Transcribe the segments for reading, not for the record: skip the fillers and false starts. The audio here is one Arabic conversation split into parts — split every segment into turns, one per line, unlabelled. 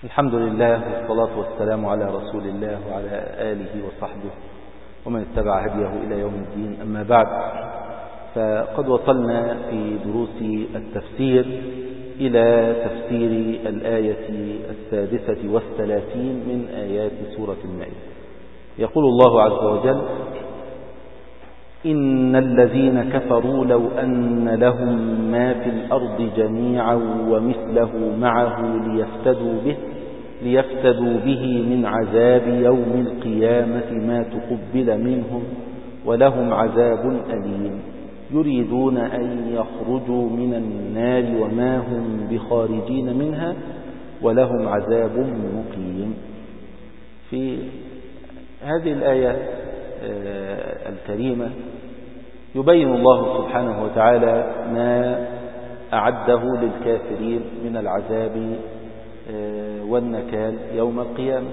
الحمد لله والصلاة والسلام على رسول الله وعلى آله وصحبه ومن اتبع هديه إلى يوم الدين. أما بعد، فقد وصلنا في دروس التفسير إلى تفسير الآية 36 من آيات سورة المائدة. يقول الله عز وجل: إن الذين كفروا لو أن لهم ما في الأرض جميعا ومثله معه ليفتدوا به من عذاب يوم القيامة ما تقبل منهم ولهم عذاب أليم يريدون أن يخرجوا من النار وما هم بخارجين منها ولهم عذاب مقيم. في هذه الآية الكريمة يبين الله سبحانه وتعالى ما أعده للكافرين من العذاب والنكال يوم القيامة.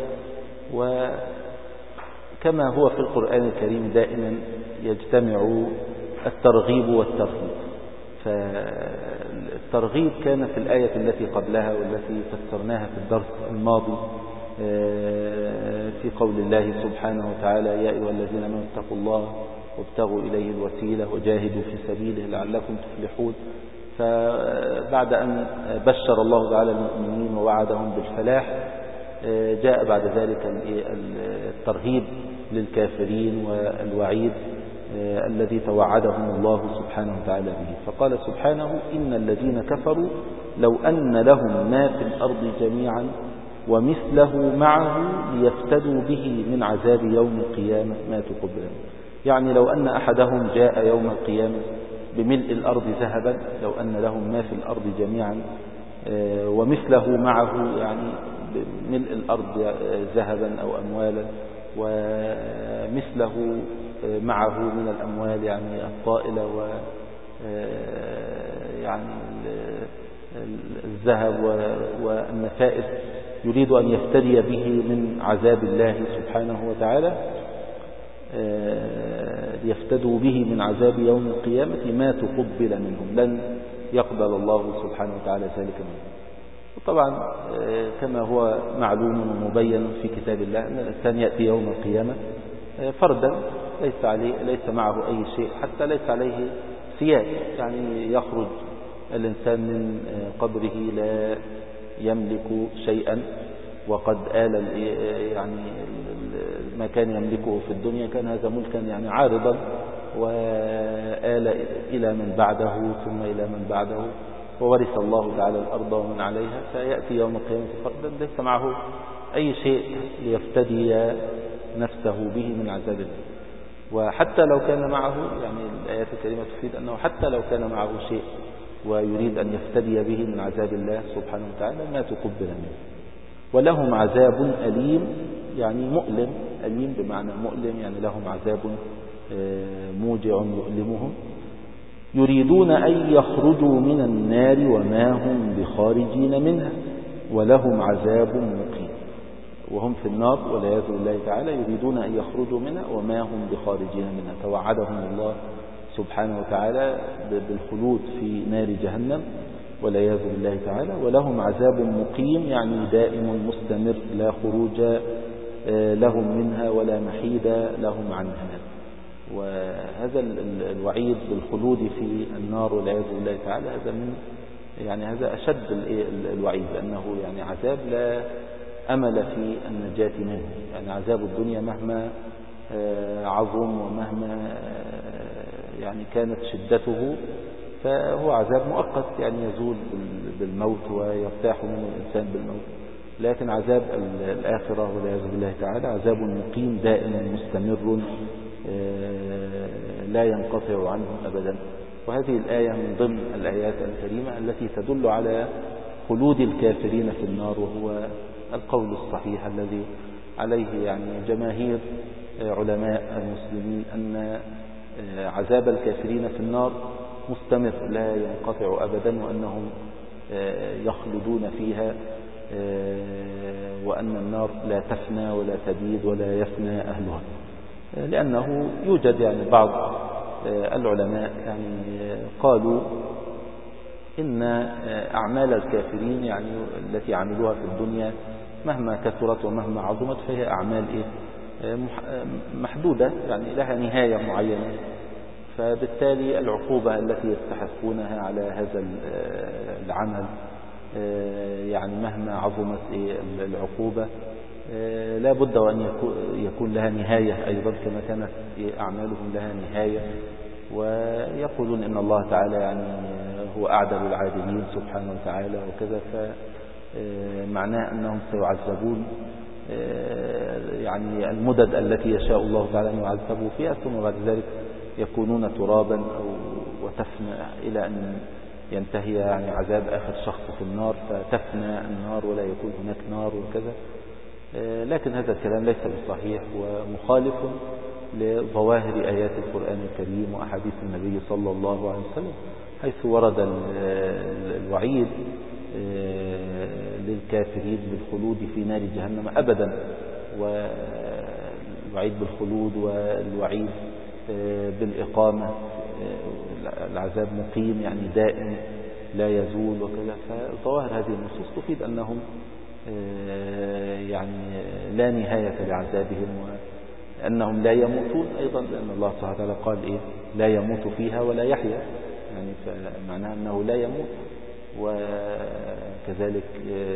وكما هو في القرآن الكريم دائما يجتمع الترغيب والترهيب، فالترغيب كان في الآية التي قبلها والتي فسرناها في الدرس الماضي في قول الله سبحانه وتعالى: يا أيها الذين آمنوا اتقوا الله وابتغوا إليه الوسيلة وجاهدوا في سبيله لعلكم تفلحون. فبعد أن بشر الله تعالى المؤمنين ووعدهم بالفلاح، جاء بعد ذلك الترهيب للكافرين والوعيد الذي توعدهم الله سبحانه وتعالى به. فقال سبحانه: إن الذين كفروا لو أن لهم ما في الأرض جميعا ومثله معه ليفتدوا به من عذاب يوم القيامة ما تقبل منه. يعني لو أن أحدهم جاء يوم القيامة بملء الأرض ذهبا، لو أن لهم ما في الأرض جميعا ومثله معه، يعني بملء الأرض ذهبا أو أموالا، ومثله معه من الأموال يعني الطائلة يعني الذهب والنفائس، يريد أن يفتدي به من عذاب الله سبحانه وتعالى، ليفتدوا به من عذاب يوم القيامة ما تقبل منهم، لن يقبل الله سبحانه وتعالى ذلك منهم. وطبعا كما هو معلوم ومبين في كتاب الله أن الإنسان يأتي يوم القيامة فردا ليس معه أي شيء، حتى ليس عليه ثياب، يعني يخرج الإنسان من قبره لا يملك شيئا، وقد آل يعني ما كان يملكه في الدنيا كان هذا ملكا يعني عارضا، وآل إلى من بعده ثم إلى من بعده، وورث الله تعالى الأرض ومن عليها، فيأتي يوم القيامة فردا ليس معه أي شيء ليفتدي نفسه به من عذاب الله. وحتى لو كان معه، يعني الآيات الكريمة تفيد أنه حتى لو كان معه شيء ويريد أن يفتدي به من عذاب الله سبحانه وتعالى ما تقبل منه. ولهم عذاب أليم، يعني مؤلم، أليم بمعنى مؤلم، يعني لهم عذاب موجع يؤلمهم. يريدون أن يخرجوا من النار وما هم بخارجين منها ولهم عذاب مقيم. وهم في النار والعياذ بالله تعالى، يريدون أن يخرجوا منها وما هم بخارجين منها. توعدهم الله سبحانه وتعالى بالخلود في نار جهنم والعياذ بالله تعالى. ولهم عذاب مقيم، يعني دائم مستمر لا خروج لهم منها ولا محيد لهم عنها. وهذا الوعيد بالخلود في النار والعياذ بالله تعالى هذا من يعني هذا أشد الوعيد، لأنه يعني عذاب لا أمل في النجاة منه. يعني عذاب الدنيا مهما عظم ومهما يعني كانت شدته فهو عذاب مؤقت، يعني يزول بالموت ويرتاح منه الإنسان بالموت. لكن عذاب الآخرة والعياذ بالله تعالى عذاب مقيم دائم مستمر لا ينقطع عنه أبدا. وهذه الآية من ضمن الآيات الكريمة التي تدل على خلود الكافرين في النار، وهو القول الصحيح الذي عليه يعني جماهير علماء المسلمين أن عذاب الكافرين في النار مستمر لا ينقطع أبدا، وأنهم يخلدون فيها، وأن النار لا تفنى ولا تبيد ولا يفنى أهلها. لأنه يوجد يعني بعض العلماء يعني قالوا إن أعمال الكافرين يعني التي عملوها في الدنيا مهما كثرت ومهما عظمت فهي أعمال محدودة، يعني لها نهاية معينة. فبالتالي العقوبة التي يستحقونها على هذا العمل يعني مهما عظمت العقوبة لا بد وأن يكون لها نهاية أيضا، كما كانت أعمالهم لها نهاية. ويقولون إن الله تعالى يعني هو أعدل العادلين سبحانه وتعالى وكذا، فمعناه أنهم سيعذبون يعني المدد التي يشاء الله تعالى أن يعذبوا فيها، ثم بعد ذلك يكونون ترابا وتفنى إلى أن ينتهي يعني عذاب آخر شخص في النار، فتفنى النار ولا يكون هناك نار وكذا. لكن هذا الكلام ليس بالصحيح ومخالف لظواهر آيات القرآن الكريم وأحاديث النبي صلى الله عليه وسلم، حيث ورد الوعيد للكافرين بالخلود في نار جهنم أبدا، والوعيد بالخلود والوعيد بالإقامة، العذاب مقيم يعني دائم لا يزول وكذا. فظواهر هذه النصوص تفيد أنهم يعني لا نهاية لعذابهم وأنهم لا يموتون أيضا، لأن الله سبحانه وتعالى قال لا يموت فيها ولا يحيا، يعني فمعناه أنه لا يموت. وكذلك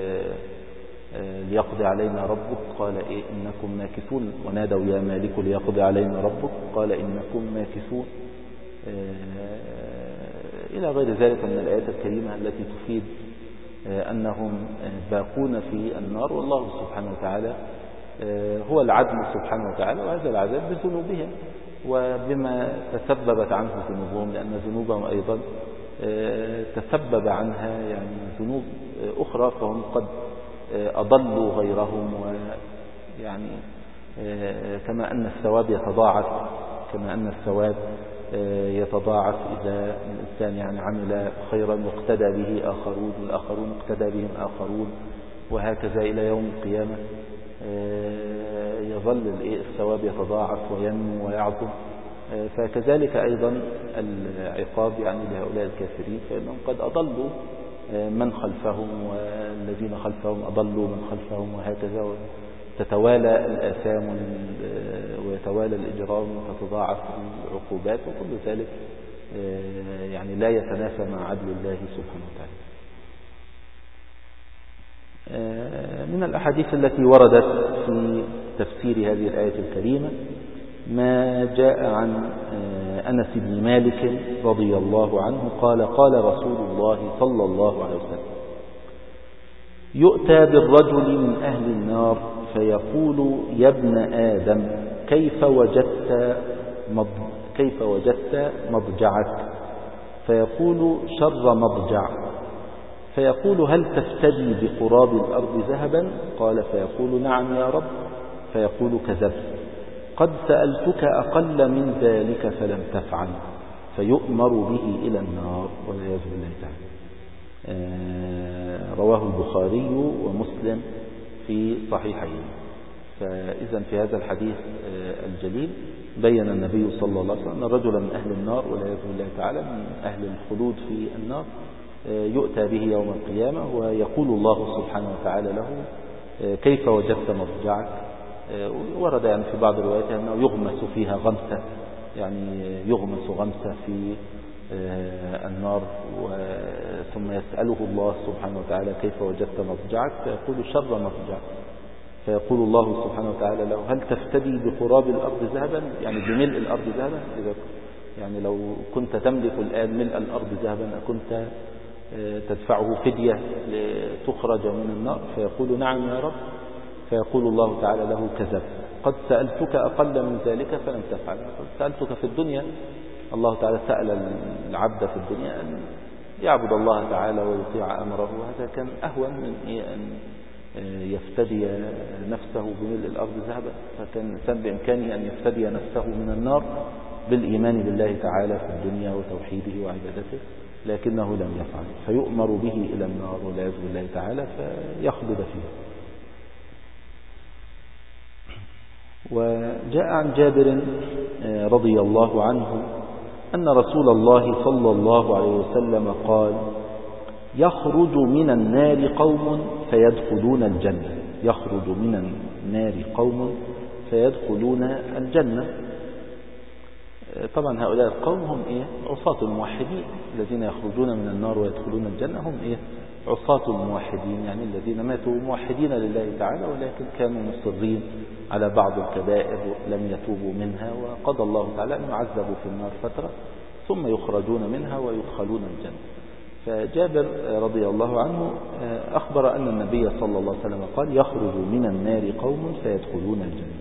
ليقضي علينا ربك قال إنكم ماكثون، ونادوا يا مالك ليقضي علينا ربك قال إنكم ماكثون، إلى غير ذلك من الآيات الكريمة التي تفيد أنهم باقون في النار. والله سبحانه وتعالى هو العدل سبحانه وتعالى، وهذا العذاب بذنوبهم وبما تسببت عنه ذنوبهم، لأن ذنوبهم أيضا تسبب عنها يعني ذنوب أخرى، فهم قد أضلوا غيرهم. ويعني كما أن الثواب يتضاعف إذا الإنسان يعني عمل خيرا واقتدى به آخرون، والآخرون اقتدى بهم آخرون، وهكذا إلى يوم القيامة يظل الثواب يتضاعف وينمو ويعظم. فكذلك أيضا العقاب يعني لهؤلاء الكافرين، فإنهم قد أضلوا من خلفهم، والذين خلفهم أضلوا من خلفهم، وهكذا تتوالى الآثام ويتوالى الإجرام وتتضاعف العقوبات، وكل ذلك يعني لا يتنافى مع عدل الله سبحانه وتعالى. من الأحاديث التي وردت في تفسير هذه الآية الكريمة ما جاء عن أنس بن مالك رضي الله عنه قال قال رسول الله صلى الله عليه وسلم: يؤتى بالرجل من أهل النار فيقول: يا ابن آدم كيف وجدت مضجعك؟ فيقول: شر مضجع. فيقول: هل تفتدي بقراب الأرض ذهبا؟ قال: فيقول: نعم يا رب. فيقول: كذبت، قد سألتك أقل من ذلك فلم تفعل. فيؤمر به إلى النار والعياذ بالله تعالى. رواه البخاري ومسلم في صحيحين. فإذا في هذا الحديث الجليل بين النبي صلى الله عليه وسلم أن رجلا من أهل النار والعياذ بالله تعالى، من أهل الخلود في النار، يؤتى به يوم القيامة ويقول الله سبحانه وتعالى له: كيف وجدت مضجعك؟ ورد يعني في بعض الروايات أنه يغمس فيها غمسة، يعني يغمس غمسة في النار، ثم يسأله الله سبحانه وتعالى: كيف وجدت مضجعك؟ فيقول: شر مضجع. فيقول الله سبحانه وتعالى له: هل تفتدي بقراب الأرض ذهبا؟ يعني بملء الأرض ذهبا، إذا يعني لو كنت تملك الآن ملء الأرض ذهبا أكنت تدفعه فدية لتخرج من النار؟ فيقول: نعم يا رب. فيقول الله تعالى له: كذبت، قد سألتك أقل من ذلك فلم تفعل. قد سألتك في الدنيا، الله تعالى سأل العبد في الدنيا أن يعبد الله تعالى ويطيع أمره، وهذا كان أهون من أن يفتدي نفسه بملء الأرض ذهبا. فكان الإنسان بإمكانه أن يفتدي نفسه من النار بالإيمان بالله تعالى في الدنيا وتوحيده وعبادته، لكنه لم يفعل، فيؤمر به إلى النار والعياذ بالله تعالى فيخلد فيه. وجاء عن جابر رضي الله عنه أن رسول الله صلى الله عليه وسلم قال: يخرج من النار قوم فيدخلون الجنة يخرج من النار قوم فيدخلون الجنة. طبعا هؤلاء القوم هم عصاة الموحدين الذين يخرجون من النار ويدخلون الجنة، هم عصاة الموحدين، يعني الذين ماتوا موحدين لله تعالى ولكن كانوا مصرين على بعض الكبائر لم يتوبوا منها، وقضى الله تعالى أن يعذبوا في النار فترة ثم يخرجون منها ويدخلون الجنة. فجابر رضي الله عنه أخبر أن النبي صلى الله عليه وسلم قال: يخرج من النار قوم فيدخلون الجنة.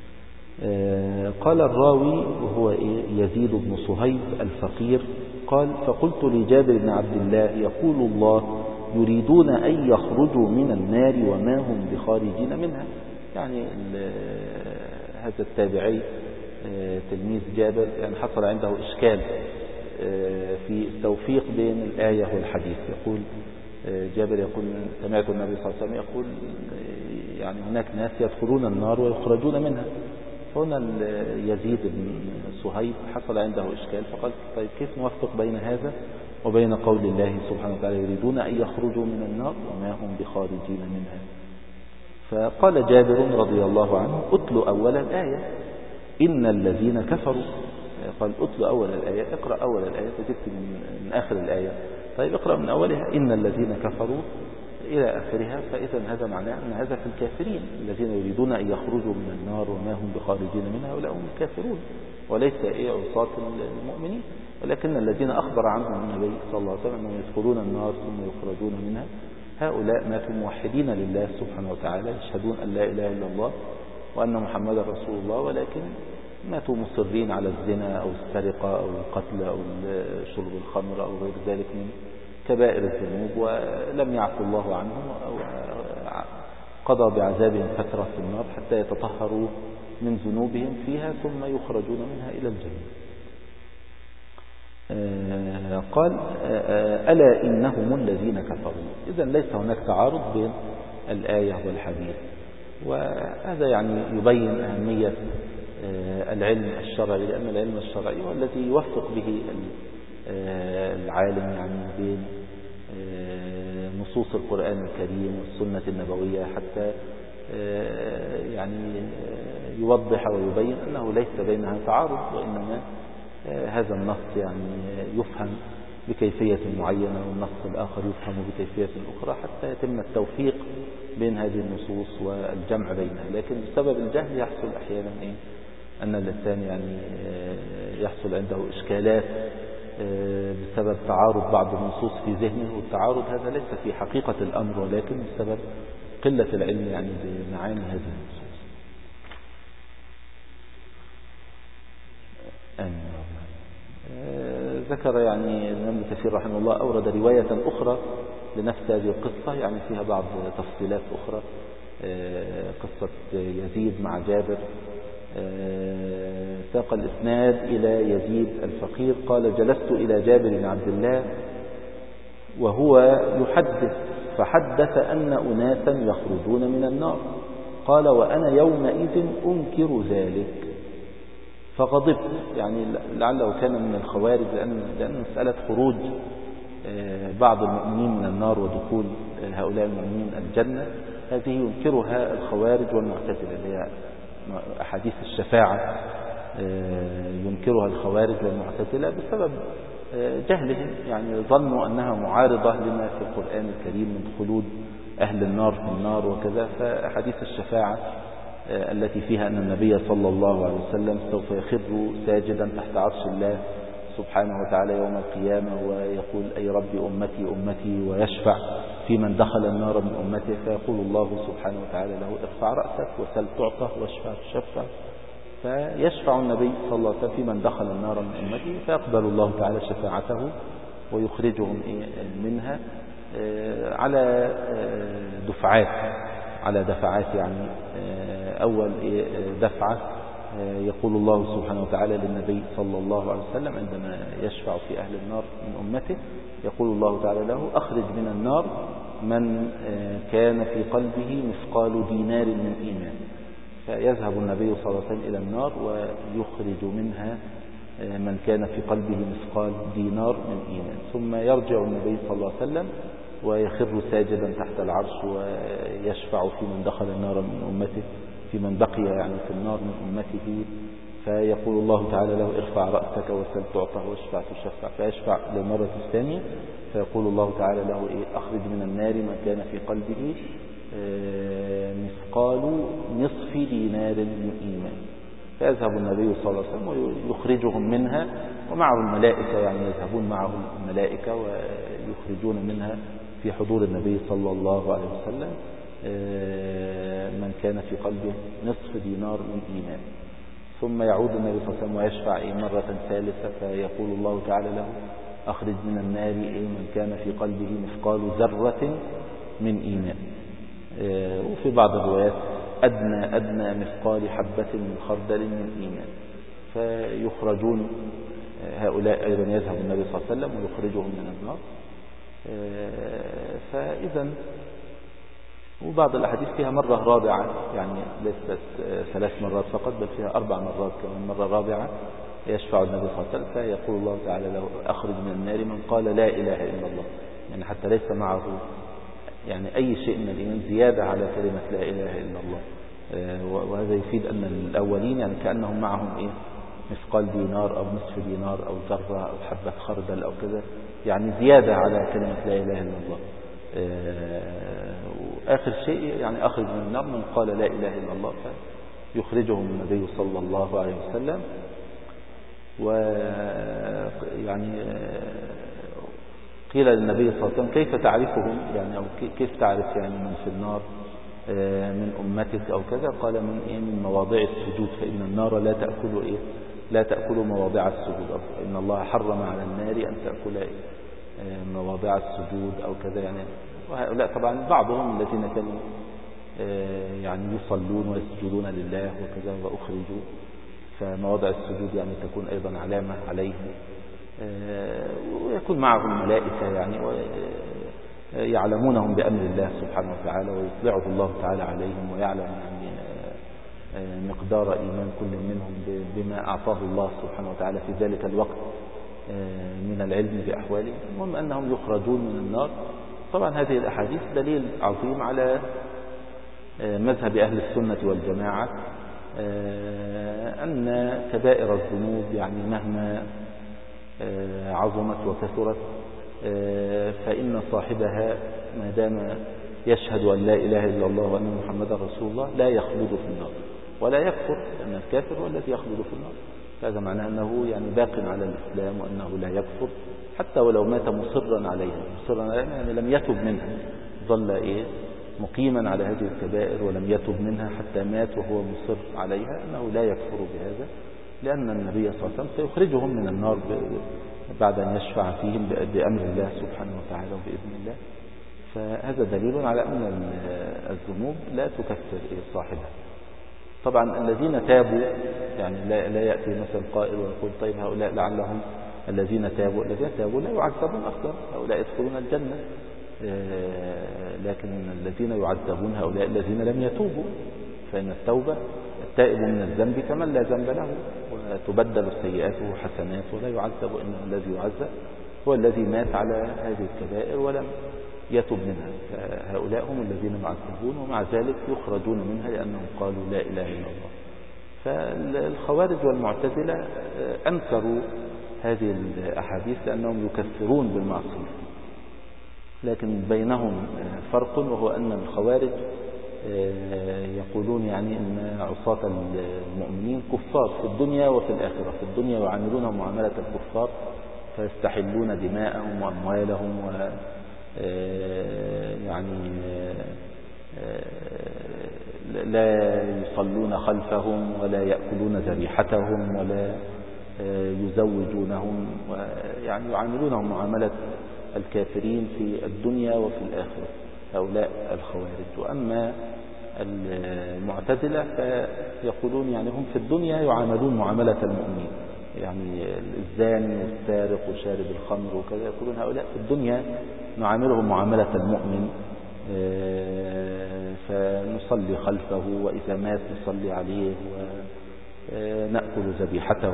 قال الراوي وهو يزيد بن صهيب الفقير قال: فقلت لجابر بن عبد الله: يقول الله يريدون أن يخرجوا من النار وما هم بخارجين منها. يعني هذا التابعي تلميذ جابر يعني حصل عنده إشكال في التوفيق بين الآية والحديث. يقول جابر يقول: سمعت النبي صلى الله عليه وسلم يقول يعني هناك ناس يدخلون النار ويخرجون منها. هنا يزيد بن صهيب حصل عنده إشكال فقال: طيب كيف نوفق بين هذا وبين قول الله سبحانه وتعالى: يريدون أن يخرجوا من النار وما هم بخارجين منها. فقال جابر رضي الله عنه: أتل أول الآية إن الذين كفروا. قال: أتل أول الآية، اقرأ أول الآية، فجبت من آخر الآية. طيب اقرأ من أولها إن الذين كفروا إلى آخرها. فإذا هذا معناه أن هذا في الكافرين الذين يريدون أن يخرجوا من النار وما هم بخارجين منها، هؤلاء هم الكافرون وليس عصاة المؤمنين. ولكن الذين أخبر عنهم النبي صلى الله عليه وسلم أنهم يدخلون النار ثم يخرجون منها، هؤلاء ماتوا موحدين لله سبحانه وتعالى، يشهدون أن لا إله إلا الله وأن محمدا رسول الله، ولكن ماتوا مصرين على الزنا أو السرقة أو القتل أو شرب الخمر أو غير ذلك من كبائر الذنوب، ولم يعفو الله عنهم أو قضى بعذابهم فترة في النار حتى يتطهروا من ذنوبهم فيها ثم يخرجون منها إلى الجنة. قال: ألا إنهم الذين كفروا. إذن ليس هناك تعارض بين الآية والحديث، وهذا يعني يبين أهمية العلم الشرعي، لأن العلم الشرعي هو الذي يوفق به العالم يعني بين نصوص القرآن الكريم والسنة النبوية حتى يعني يوضح ويبين أنه ليس بينها تعارض، وإنما هذا النص يعني يفهم بكيفية معينة والنص الآخر يفهم بكيفية أخرى حتى يتم التوفيق بين هذه النصوص والجمع بينها. لكن بسبب الجهل يحصل أحيانا أن الإنسان يعني يحصل عنده إشكالات بسبب تعارض بعض النصوص في ذهنه، والتعارض هذا ليس في حقيقة الأمر ولكن بسبب قلة العلم يعني بمعاني هذه النصوص. ذكر يعني الإمام ابن كثير رحمه الله أورد رواية أخرى لنفس هذه القصة يعني فيها بعض تفصيلات أخرى، قصة يزيد مع جابر. ساق الإسناد إلى يزيد الفقير قال: جلست إلى جابر بن عبد الله وهو يحدث فحدث أن أناسا يخرجون من النار. قال: وأنا يومئذ أنكر ذلك فغضبت. يعني لعله كان من الخوارج، لأن مسألة خروج بعض المؤمنين من النار ودخول هؤلاء المؤمنين الجنة هذه ينكرها الخوارج والمعتزلة، اللي هي أحاديث الشفاعة ينكرها الخوارج والمعتزلة بسبب جهلهم، يعني ظنوا أنها معارضة لما في القرآن الكريم من خلود أهل النار في النار وكذا. فأحاديث الشفاعة التي فيها أن النبي صلى الله عليه وسلم سوف يخر ساجدا تحت عرش الله سبحانه وتعالى يوم القيامة ويقول: أي ربي أمتي أمتي، ويشفع في من دخل النار من أمته، فيقول الله سبحانه وتعالى له: ارفع رأسك وسل تعطى واشفع تشفع. فيشفع النبي صلى الله عليه وسلم في من دخل النار من أمته، فيقبل الله تعالى شفاعته ويخرجهم منها على دفعات يعني. أول دفعة يقول الله سبحانه وتعالى للنبي صلى الله عليه وسلم عندما يشفع في أهل النار من أمته، يقول الله تعالى له: أخرج من النار من كان في قلبه مثقال دينار من إيمان. فيذهب النبي صلى الله عليه وسلم إلى النار ويخرج منها من كان في قلبه مثقال دينار من إيمان، ثم يرجع النبي صلى الله عليه وسلم ويخر ساجدا تحت العرش ويشفع في من دخل النار من أمته، في من بقي يعني في النار من أمته، فيقول الله تعالى له ارفع رأسك وسل تعطى واشفع تشفع، فيشفع للمرة الثانية، فيقول الله تعالى له أخرج من النار من كان في قلبه مثقال نصف دينار من إيمان، فيذهب النبي صلى الله عليه وسلم ويخرجهم منها، ومعه الملائكة، يعني يذهبون معه الملائكة ويخرجون منها في حضور النبي صلى الله عليه وسلم من كان في قلبه نصف دينار من إيمان. ثم يعود النبي صلى الله عليه وسلم ويشفع مرة ثالثة، فيقول الله تعالى له أخرج من النار من كان في قلبه مثقال ذرة من إيمان. وفي بعض الروايات أدنى مثقال حبة من خردل من إيمان، فيخرجون هؤلاء أيضا، يذهب النبي صلى الله عليه وسلم ويخرجهم من النار. فإذا وبعض الأحاديث فيها مرة رابعة، يعني ليست 3 مرات فقط، بل فيها 4 مرات كمان، مرة رابعة يشفع النبي صلى الله عليه وسلم، فيقول الله تعالى له أخرج من النار من قال لا إله إلا الله، يعني حتى ليس معه يعني أي شيء من الإيمان زيادة على كلمة لا إله إلا الله. وهذا يفيد أن الأولين يعني كأنهم معهم مثقال دينار أو نصف دينار أو ذرة أو حبة خردل أو كذا، يعني زيادة على كلمة لا إله إلا الله. وآخر شيء يعني أخرج من النار من قال لا إله إلا الله، فيخرجهم النبي صلى الله عليه وسلم. ويعني قيل للنبي صلى الله عليه وسلم كيف تعرفهم، يعني أو كيف تعرف يعني من في النار من أمتك أو كذا؟ قال من مواضع السجود، فإن النار لا تأكل مواضع السجود، إن الله حرم على النار أن تأكل مواضع السجود أو كذا يعني. وهؤلاء طبعا بعضهم الذين كانوا يعني يصلون ويسجدون لله وكذا وأخرجوا، فمواضع السجود يعني تكون أيضا علامة عليهم، ويكون معهم الملائكة يعني ويعلمونهم بأمر الله سبحانه وتعالى، ويطلعه الله تعالى عليهم، ويعلم يعني مقدار إيمان كل منهم بما أعطاه الله سبحانه وتعالى في ذلك الوقت من العلم بأحوالهم. المهم أنهم يخرجون من النار. طبعا هذه الأحاديث دليل عظيم على مذهب أهل السنة والجماعة، أن كبائر الذنوب يعني مهما عظمت وكثرت فإن صاحبها ما دام يشهد أن لا إله إلا الله وأن محمدا رسول الله لا يخلد في النار ولا يكفر، لأن الكافر هو الذي يخلد في النار. هذا معناه أنه يعني باق على الإسلام وأنه لا يكفر حتى ولو مات مصرا عليها، يعني لم يتب منها، ظل مقيما على هذه الكبائر ولم يتب منها حتى مات وهو مصر عليها، أنه لا يكفر بهذا، لأن النبي صلى الله عليه وسلم سيخرجهم من النار بعد أن يشفع فيهم بأمر الله سبحانه وتعالى وبإذن الله. فهذا دليل على أن الذنوب لا تكفر صاحبها. طبعا الذين تابوا يعني لا يأتي مثلا قائل ويقول طيب هؤلاء لعلهم الذين تابوا لا يعذبون أصلا، هؤلاء يدخلون الجنة، لكن الذين يعذبون هؤلاء الذين لم يتوبوا، فإن التوبة التائب من الذنب كمن لا ذنب له، وتبدل سيئاته حسنات ولا يعذب، إنما الذي يعذب هو الذي مات على هذه الكبائر ولم يتب منها، فهؤلاء هم الذين يعذبون ومع ذلك يخرجون منها لأنهم قالوا لا إله إلا الله. فالخوارج والمعتزلة أنكروا هذه الأحاديث لأنهم يكفرون بالمعصية، لكن بينهم فرق، وهو أن الخوارج يقولون يعني أن عصاة المؤمنين كفار في الدنيا وفي الآخرة. في الدنيا يعاملونهم معاملة الكفار فيستحلون دماءهم وأموالهم يعني لا يصلون خلفهم ولا يأكلون ذبيحتهم ولا يزوجونهم، يعني يعاملونهم معاملة الكافرين في الدنيا وفي الآخرة، هؤلاء الخوارج. وأما المعتزلة فيقولون يعني هم في الدنيا يعاملون معاملة المؤمنين، يعني الزاني والسارق وشارب الخمر وكذا، يقولون هؤلاء في الدنيا نعاملهم معاملة المؤمن، فنصلي خلفه وإذا مات نصلي عليه ونأكل ذبيحته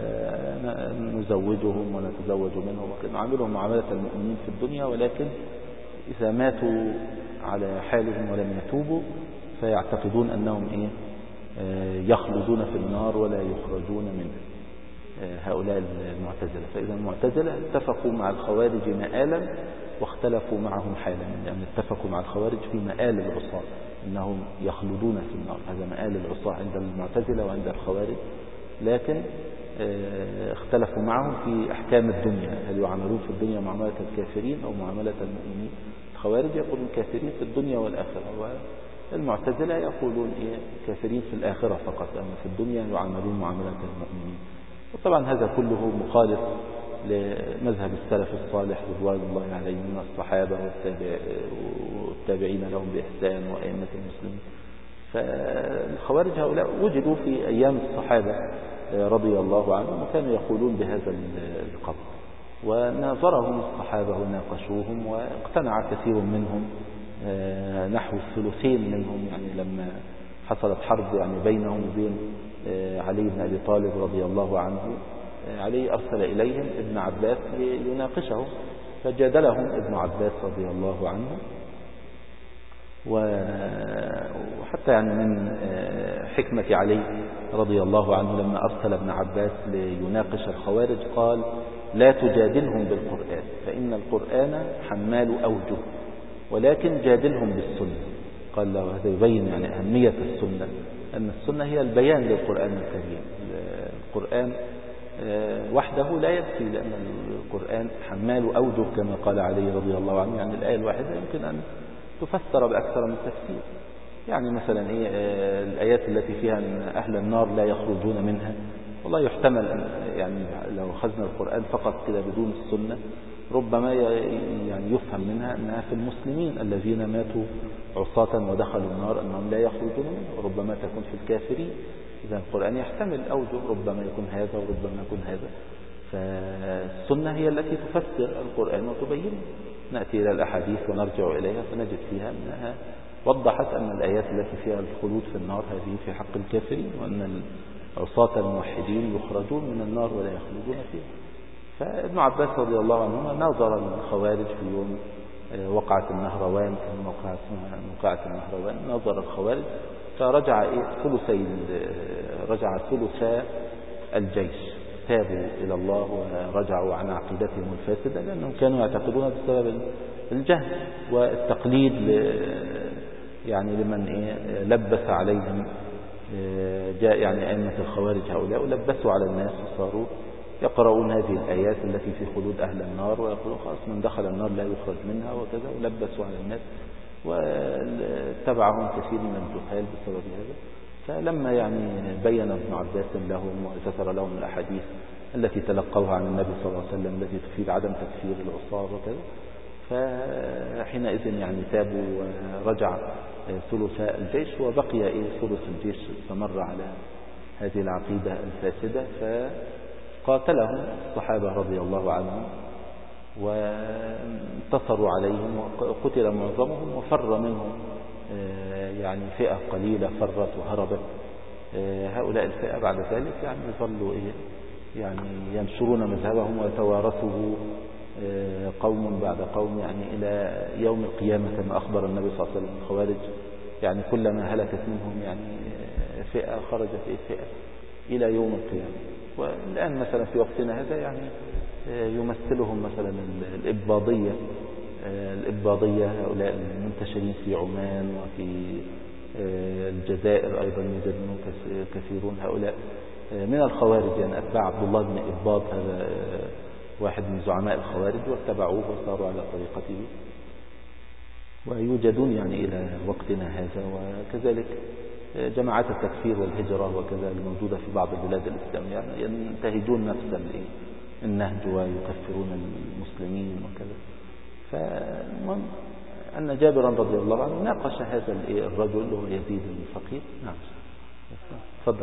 ونزوجهم ونتزوج منهم، نعاملهم معاملة المؤمنين في الدنيا، ولكن إذا ماتوا على حالهم ولم يتوبوا فيعتقدون أنهم يخلدون في النار ولا يخرجون منها، هؤلاء المعتزلة. فإذا المعتزلة اتفقوا مع الخوارج مآلا واختلفوا معهم حالا، يعني اتفقوا مع الخوارج في مآل العصاة أنهم يخلدون في النار، هذا مآل العصاة عند المعتزلة وعند الخوارج، لكن اختلفوا معهم في أحكام الدنيا، هل يعاملون في الدنيا معاملة الكافرين أو معاملة المؤمنين. الخوارج يقولون كافرين في الدنيا والآخرة، والمعتزلة يقولون كافرين في الآخرة فقط، أما في الدنيا يعاملون معاملة المؤمنين. وطبعا هذا كله مخالف لمذهب السلف الصالح رضوان الله عليهم من الصحابة والتابعين لهم بإحسان وأئمة المسلمين. فالخوارج هؤلاء وجدوا في أيام الصحابة رضي الله عنهم وكانوا يقولون بهذا القول، وناظرهم الصحابة وناقشوهم واقتنع كثير منهم، نحو الثلثين منهم، يعني لما حصلت حرب يعني بينهم وبين علي بن أبي طالب رضي الله عنه، علي أرسل إليهم ابن عباس ليناقشهم، فجادلهم ابن عباس رضي الله عنه. وحتى يعني من حكمة علي رضي الله عنه لما أرسل ابن عباس ليناقش الخوارج قال: لا تجادلهم بالقرآن فإن القرآن حمال أوجه، ولكن جادلهم بالسنة. قال له هذا يبين يعني أهمية السنة، أن السنة هي البيان للقرآن الكريم. القرآن وحده لا يكفي، لأن القرآن حمال أوجه كما قال علي رضي الله عنه، يعني الآية الواحدة يمكن أن تفسر بأكثر من تفسير. يعني مثلا الآيات التي فيها أن أهل النار لا يخرجون منها، والله يحتمل أن يعني لو أخذنا القرآن فقط كده بدون السنة ربما يعني يفهم منها أنها في المسلمين الذين ماتوا عصاة ودخلوا النار أنهم لا يخرجون منها، وربما تكون في الكافرين. إذا القرآن يحتمل أوجه، ربما يكون هذا وربما يكون هذا، فالسنة هي التي تفسر القرآن وتبينه. نأتي إلى الأحاديث ونرجع إليها فنجد فيها أنها وضحت أن الآيات التي فيها الخلود في النار هذه في حق الكافرين، وأن عصاة الموحدين يخرجون من النار ولا يخلدون فيها. فابن عباس رضي الله عنهما ناظر الخوارج في يوم وقعة النهروان، كان موقعة اسمها موقعة النهروان، ناظر الخوارج فرجع رجع ثلثا الجيش، تابوا إلى الله ورجعوا عن عقيدتهم الفاسدة، لأنهم كانوا يعتقدون بسبب الجهل والتقليد يعني لمن لبس عليهم، جاء يعني أئمة الخوارج هؤلاء ولبسوا على الناس وصاروا يقرؤون هذه الآيات التي في خلود أهل النار ويقولون خلاص من دخل النار لا يخرج منها وكذا، ولبسوا على الناس واتبعهم كثير من الجهال بسبب هذا. فلما يعني بين ابن عباس لهم وذكر لهم الأحاديث التي تلقوها عن النبي صلى الله عليه وسلم التي تفيد عدم تكفير العصاة وكذا، فحينئذ تابوا ورجع ثلث الجيش، وبقي ثلث الجيش استمر على هذه العقيدة الفاسدة، فقاتلهم الصحابة رضي الله عنهم وانتصروا عليهم وقتل معظمهم، وفر منهم يعني فئة قليلة فرت وهربت. هؤلاء الفئة بعد ذلك يعني يظلوا يعني ينشرون مذهبهم ويتوارثه قوم بعد قوم يعني إلى يوم القيامة، كما أخبر النبي صلى الله عليه وسلم. الخوارج يعني كلما هلكت منهم يعني فئة خرجت فئة إلى يوم القيامة. والآن مثلا في وقتنا هذا يعني يمثلهم مثلا الإباضية، هؤلاء المنتشرين في عمان وفي الجزائر أيضا يوجدون كثيرون، هؤلاء من الخوارج يعني أتباع عبد الله بن إباض، هذا واحد من زعماء الخوارج، واتبعوه وصاروا على طريقته، ويوجدون يعني إلى وقتنا هذا. وكذلك جماعات التكفير والهجرة وكذا الموجودة في بعض البلاد الإسلامية يعني ينتهجون نفس النهج ويكفرون المسلمين وكذا. فالمهم أن جابرا رضي الله عنه ناقش هذا الرجل وهو يزيد الفقيه. نعم تفضل.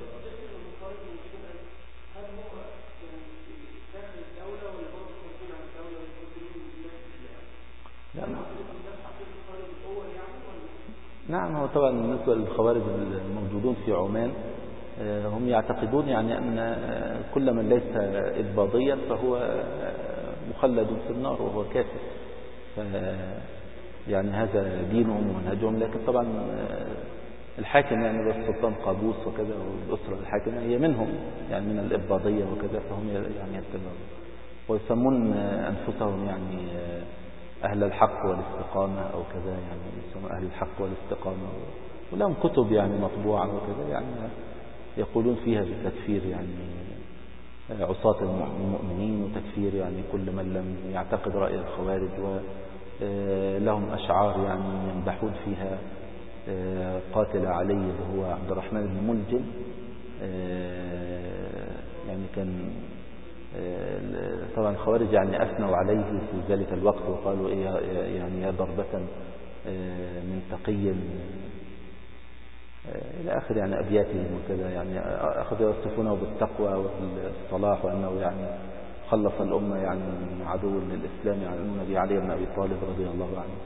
نعم هو طبعا بالنسبة للخوارج الموجودون في عمان هم يعتقدون يعني أن كل من ليس إباضيا فهو مخلد في النار وهو كافر، يعني هذا دينهم ومنهجهم. لكن طبعا الحاكم يعني السلطان قابوس وكذا والأسرة الحاكمة هي منهم يعني من الإباضية وكذا، فهم يعني يتبعون ويسمون أنفسهم يعني أهل الحق والاستقامة أو كذا، يعني يسمون أهل الحق والاستقامة، ولهم كتب يعني مطبوعة وكذا يعني يقولون فيها بتكفير يعني عصاة المؤمنين وتكفير يعني كل من لم يعتقد رأي الخوارج، ولهم أشعار يعني يمدحون فيها قاتل علي اللي هو عبد الرحمن بن ملجم. يعني كان طبعا الخوارج يعني أثنوا عليه في ذلك الوقت وقالوا إيه يعني يا ضربة من تقي إلى آخر يعني أبياتهم وكذا، يعني أخذوا يصفونه بالتقوى والصلاح وأنه يعني خلص الأمة يعني من عدو للإسلام يعني النبي علي بن أبي طالب رضي الله عنه.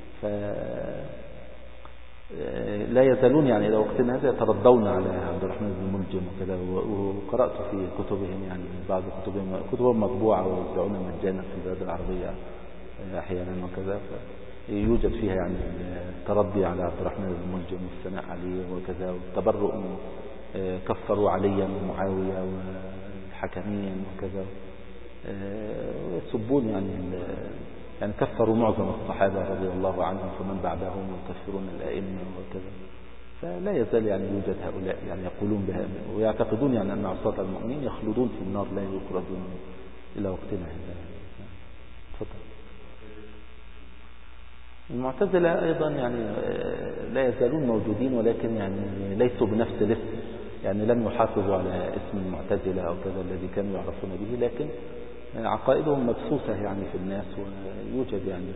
لا يزالون يعني إلى وقتنا هذا يتردون على عبد الرحمن بن ملجم وكذا، وقرأت في كتبهم يعني بعض كتبهم مطبوعة ويوزعون مجانا في البلاد العربية أحيانا وكذا، يوجد فيها يعني التردي على عبد الرحمن بن ملجم والثناء عليه وكذا، والتبرؤ من كفروا عليا ومعاوية والحكمين وكذا، ويسبون يعني كفروا معظم الصحابة رضي الله عنهم فمن بعدهم ويكفرون الأئمة وكذا. فلا يزال يعني يوجد هؤلاء يعني يقولون بها ويعتقدون يعني أن عصاة المؤمنين يخلدون في النار لا يخرجون إلى وقتنا هذا. تفضل. المعتزلة أيضا يعني لا يزالون موجودين، ولكن يعني ليسوا بنفس الاسم، يعني لم يحافظوا على اسم المعتزلة أو كذا الذي كانوا يعرفون به، لكن عقائدهم مبثوثة يعني في الناس، ويوجد يعني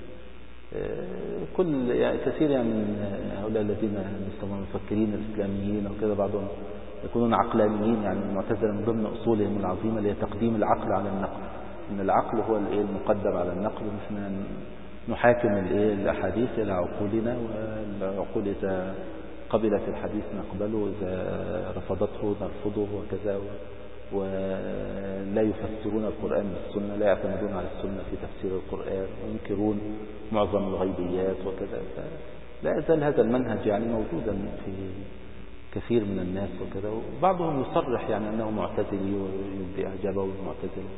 كل يعني كثير يعني من هؤلاء الذين يسمون المفكرين الإسلاميين أو كذا بعضهم يكونون عقلانيين. يعني المعتزلة من ضمن أصولهم العظيمة اللي هي تقديم العقل على النقل، إن العقل هو المقدم على النقل، ونحن نحاكم الأحاديث إلى عقولنا، والعقول إذا قبلت الحديث نقبله، إذا رفضته نرفضه وكذا، ولا يفسرون القرآن بالسنة، لا يعتمدون على السنة في تفسير القرآن، وينكرون معظم الغيبيات وكذا. فلا يزال هذا المنهج يعني موجودا في كثير من الناس وكذا، وبعضهم يصرح يعني أنه معتزلي ويبدي إعجابه بالمعتزلة،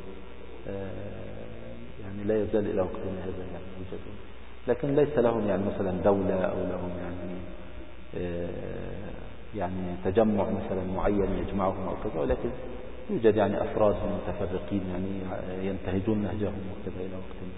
يعني لا يزال إلى وقتنا هذا يعني موجودون، لكن ليس لهم يعني مثلا دولة أو لهم يعني تجمع مثلا معين يجمعهم أو كذا، ولكن يوجد يعني أفراد متفرقين يعني ينتهجون نهجهم وكذا إلى وقتنا.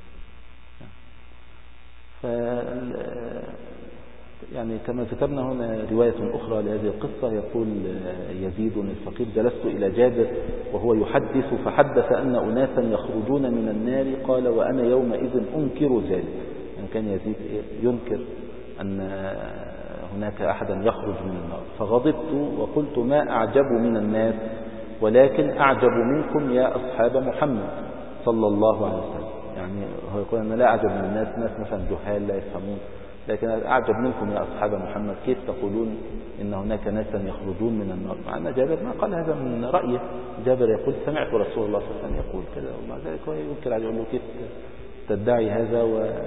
يعني كما ذكرنا هنا رواية أخرى لهذه القصة، يقول يزيد الفقير: جلست إلى جابر وهو يحدث فحدث أن أناسا يخرجون من النار، قال: وأنا يومئذ أنكر ذلك. يعني كان يزيد ينكر أن هناك أحدا يخرج من النار، فغضبت وقلت: ما أعجب من الناس، ولكن أعجب منكم يا أصحاب محمد صلى الله عليه وسلم. يعني هو يقول أن لا أعجب من الناس، ناس مثلا جهال لا يفهمون، لكن أعجب منكم يا أصحاب محمد، كيف تقولون إن هناك ناسا يخرجون من النار؟ مع أن جابر ما قال هذا من رأيه، جابر يقول: سمعت رسول الله صلى الله عليه وسلم يقول كذا، ومع ذلك هو ينكر عليه، يقول له: كيف تدعي هذا؟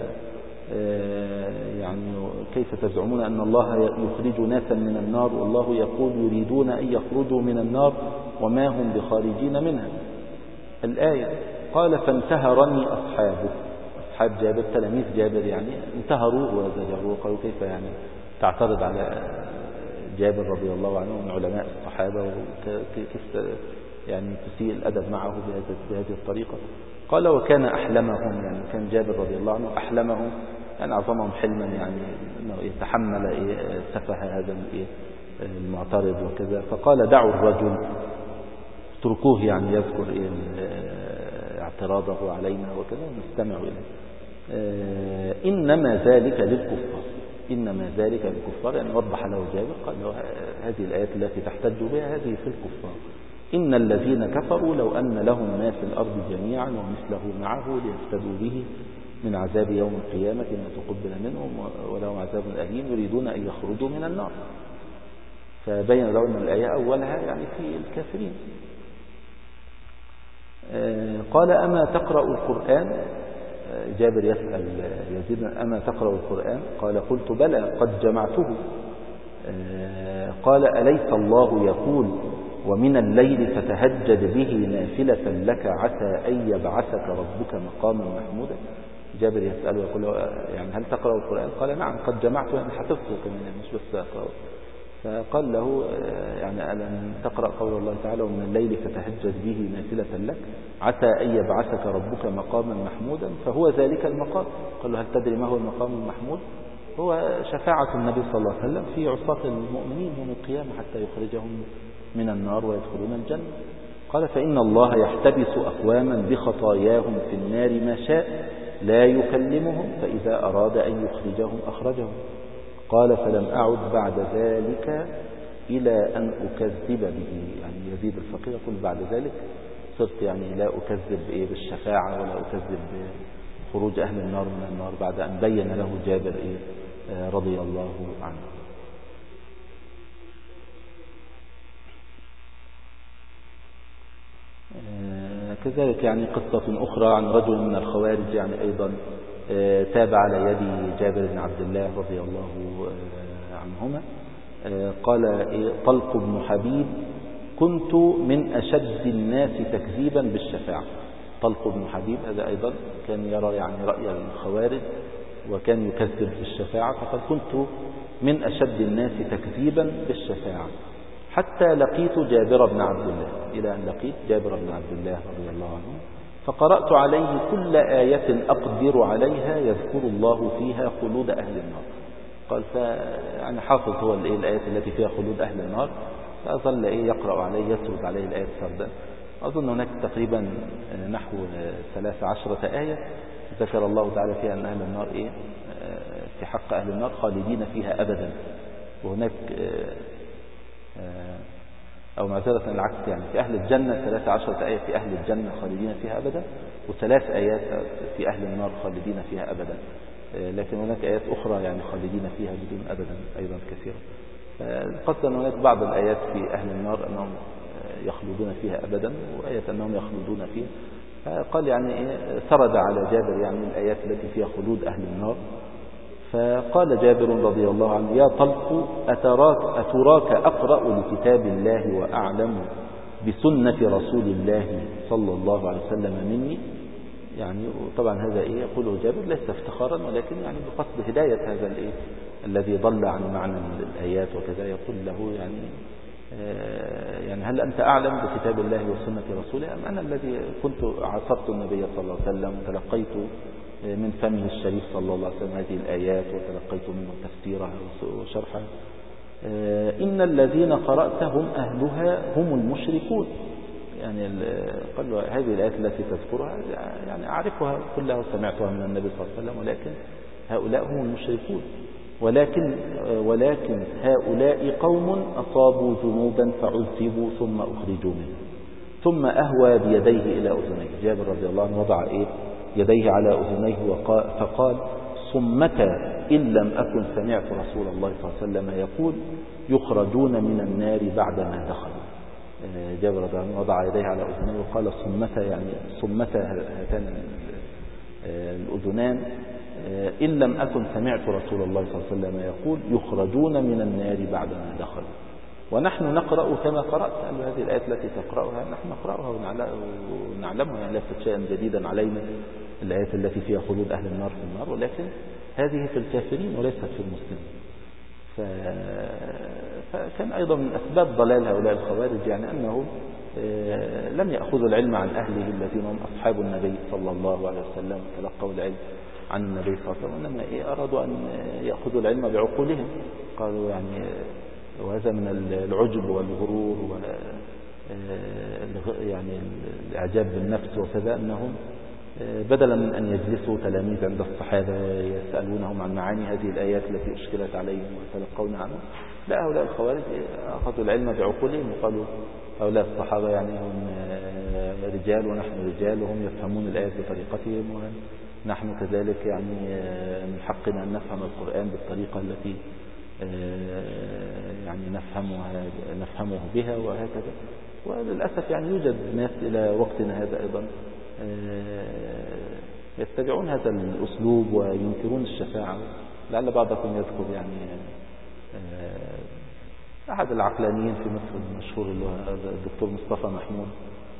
يعني كيف تزعمون أن الله يخرج ناسا من النار والله يقول يريدون أن يخرجوا من النار وما هم بخارجين منها؟ الآية. قال: فانتهرني أصحابه، أصحاب جابر تلاميذ جابر يعني انتهروه وزجروه، قالوا: كيف يعني تعترض على جابر رضي الله عنه من علماء الصحابة، وكيف يعني تسيء الأدب معه بهذه الطريقة؟ قال: وكان أحلمهم، يعني كان جابر رضي الله عنه أحلمهم، يعني أعظمهم حلما، يعني أنه يتحمل سفه هذا المعترض وكذا. فقال: دعوا الرجل، اتركوه يعني يذكر اعتراضه علينا وكذا، نستمع إليه. إنما ذلك للكفار، إنما ذلك للكفار، يعني وضح له جابر، قال له: هذه الآيات التي تحتج بها هذه في الكفار. إن الذين كفروا لو أن لهم ما في الأرض جميعا ومثله معه ليفتدوا به من عذاب يوم القيامة ما تقبل منهم ولهم عذاب أليم يريدون أن يخرجوا من النار. فبين له أن الآية أولها يعني في الكافرين. قال: أما تقرأ القرآن؟ جابر يسأل يزيد أما تقرأ القرآن؟ قال قلت بلى قد جمعته. قال أليس الله يقول ومن الليل فتهجد به نافلة لك عسى أن يبعثك ربك مقاما محمودا. جابر يسأله يقول يعني هل تقرأ القرآن؟ قال نعم قد جمعته، يعني حفظته كمان مش بس أقرأه. فقال له يعني ألم تقرأ قول الله تعالى ومن الليل فتهجد به نافلة لك عسى أن يبعثك ربك مقاما محمودا، فهو ذلك المقام. قال له هل تدري ما هو المقام المحمود؟ هو شفاعة النبي صلى الله عليه وسلم في عصاة المؤمنين يوم القيامة حتى يخرجهم من النار ويدخلون الجنة. قال فإن الله يحتبس أقواما بخطاياهم في النار ما شاء لا يكلمهم، فإذا أراد أن يخرجهم أخرجهم. قال فلم أعد بعد ذلك إلى أن أكذب به. يعني يزيد الفقيه يقول بعد ذلك صرت يعني لا أكذب بالشفاعة ولا أكذب بخروج أهل النار من النار بعد أن بين له جابر رضي الله عنه. كذلك يعني قصة أخرى عن رجل من الخوارج يعني أيضا تاب على يد جابر بن عبد الله رضي الله عنهما. قال طلق بن حبيب كنت من أشد الناس تكذيبا بالشفاعة. طلق بن حبيب هذا أيضا كان يرى يعني رأي الخوارج وكان يكذب بالشفاعة، فقد كنت من أشد الناس تكذيبا بالشفاعة حتى لقيت جابر بن عبد الله، إلى أن لقيت جابر بن عبد الله رضي الله عنه فقرأت عليه كل آية أقدر عليها يذكر الله فيها خلود أهل النار. قال يعني حافظ هو الآيات التي فيها خلود أهل النار، فأظل يقرأ عليه يسرد عليه الآيات سردا. أظن هناك تقريبا نحو 13 آية ذكر الله تعالى فيها أن أهل النار في حق أهل النار خالدين فيها أبدا، وهناك أو معذرة العكس يعني في أهل الجنة 13 آية في أهل الجنة خالدين فيها أبدا، و3 آيات في أهل النار خالدين فيها أبدا. لكن هناك آيات أخرى يعني خالدين فيها بدون أبدا أيضا كثيرة. قصد أن هناك بعض الآيات في أهل النار أنهم يخلدون فيها أبدا، وآية أنهم يخلدون فيها. فقال يعني سرد على جابر يعني الآيات التي فيها خلود أهل النار. فقال جابر رضي الله عنه يا طلق أتراك أقرأ لكتاب الله وأعلم بسنة رسول الله صلى الله عليه وسلم مني. يعني طبعا هذا يقوله جابر ليس افتخارا ولكن يعني بقصد هداية هذا الذي ضل عن معنى الآيات وكذا. يقول له يعني هل أنت أعلم بكتاب الله وسنة رسوله أم أنا الذي كنت عاصرت النبي صلى الله عليه وسلم وتلقيت من فمه الشريف صلى الله عليه وسلم هذه الآيات وتلقيت منه تفسيرها وشرحها. إن الذين قرأتهم أهلها هم المشركون. يعني قال له هذه الآيات التي تذكرها يعني أعرفها كلها وسمعتها من النبي صلى الله عليه وسلم، ولكن هؤلاء هم المشركون. ولكن هؤلاء قوم أصابوا ذنوبا فعذبوا ثم أخرجوا منه. ثم أهوى بيديه إلى أذنيه. جابر رضي الله عنه وضع يديه على أذنيه فقال صمت إن لم أكن سمعت رسول الله صلى الله عليه وسلم يقول يخرجون من النار بعدما دخلوا. جابر رضي الله عنه وضع يديه على أذنيه وقال صمت، يعني صمت هاتان الأذنان إن لم أكن سمعت رسول الله صلى الله عليه وسلم يقول يخرجون من النار بعدما دخلوا. ونحن نقرأ كما قرأت. هذه الآيات التي تقرأها نحن نقرأها ونعلمها، يعني ليست شيئا جديدا علينا الآيات التي فيها خلود أهل النار في النار، ولكن هذه في الكافرين وليست في المسلمين. فكان أيضا من أسباب ضلال هؤلاء الخوارج يعني أنهم لم يأخذوا العلم عن أهله الذين هم أصحاب النبي صلى الله عليه وسلم تلقوا العلم عن النبي صلى الله عليه وسلم، إنما أرادوا أن يأخذوا العلم بعقولهم. قالوا يعني وهذا من العجب والغرور يعني الإعجاب بالنفس وكذا، أنهم بدلا من أن يجلسوا تلاميذ عند الصحابة يسألونهم عن معاني هذه الآيات التي أشكلت عليهم ويتلقون عنها، لا، هؤلاء الخوارج أخذوا العلم بعقولهم وقالوا هؤلاء الصحابة يعني هم رجال ونحن رجال، وهم يفهمون الآيات بطريقتهم ونحن كذلك يعني من حقنا أن نفهم القرآن بالطريقة التي يعني نفهمه بها وهكذا. وللأسف يعني يوجد ناس إلى وقتنا هذا أيضا يتبعون هذا الأسلوب وينكرون الشفاعة. لعل بعضكم يذكر يعني أحد العقلانيين في مصر المشهور اللي هو الدكتور مصطفى محمود،